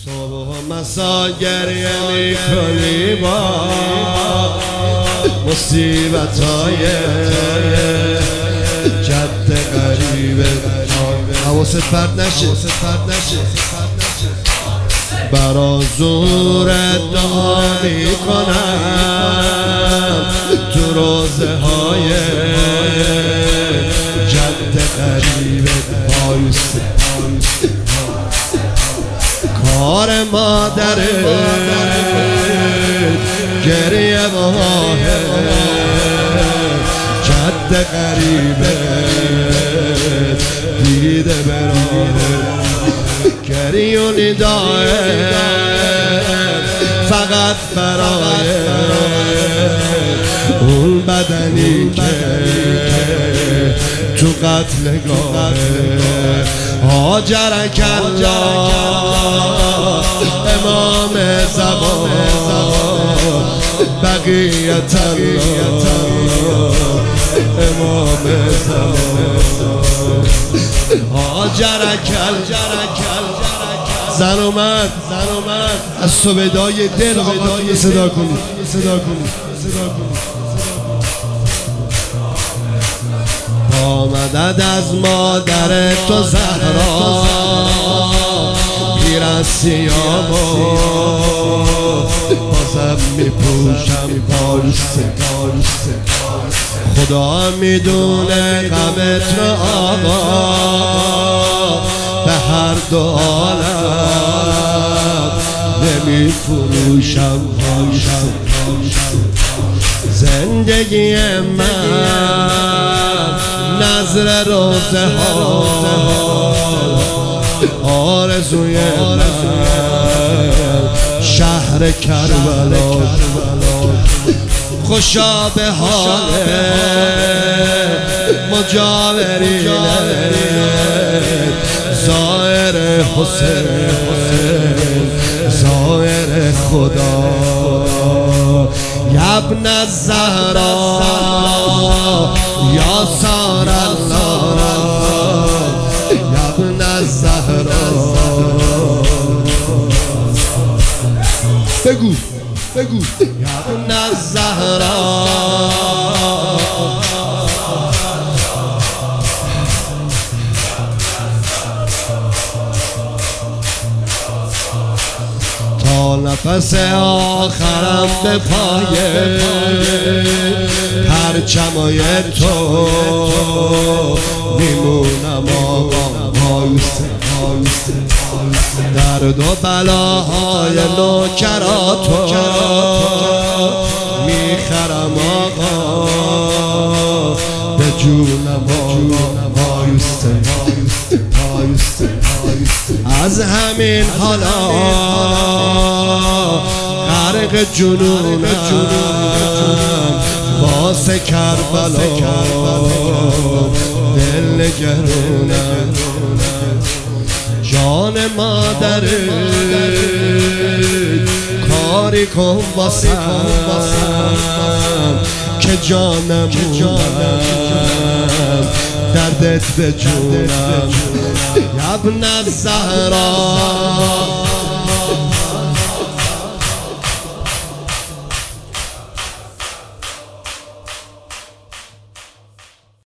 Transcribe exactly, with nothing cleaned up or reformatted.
صبح و مسا گریه میکنی با مصیبت های جد غریبه. حواست پرت نشه برا زورت دعا میکنم تو روزه های جد غریبه. کار مادرت گریه باه جد غریبه دیده براه گریه و نداه فقط برای اون بدنی که تو قتلگاه هاجر کلا امام زمان بقیت الله امام زمان هاجر کلا. زن اومد از صبحدای دل صدا کنید صدا کنید آمدد از مادر تو زهرا پیر از سیاه و بازم میپوشم پالسه. خدا میدونه غمت رو آقا به هر دو عالم نمیفروشم پالسه. زندگی من نظر روزه ها آرزوی من شهر کربلا. خوشا به حال مجاورین ظاهر حسین ظاهر خدا. یا ابن الزهرا یا سار الله یا ابن الزهرا. بگو بگو یا ابن الزهرا. تا نفس آخرم به پای پرچمای تو میمونم آقا پایسته. درد و بلاهای نوکراتو میخرم آقا به جونم آقا پایسته. از همین حالا غرق جنونم واسه کربلا دل نگرونم. جان مادرت کاری کن واسم که جانم دردت به جونم. یا ابن الزهرا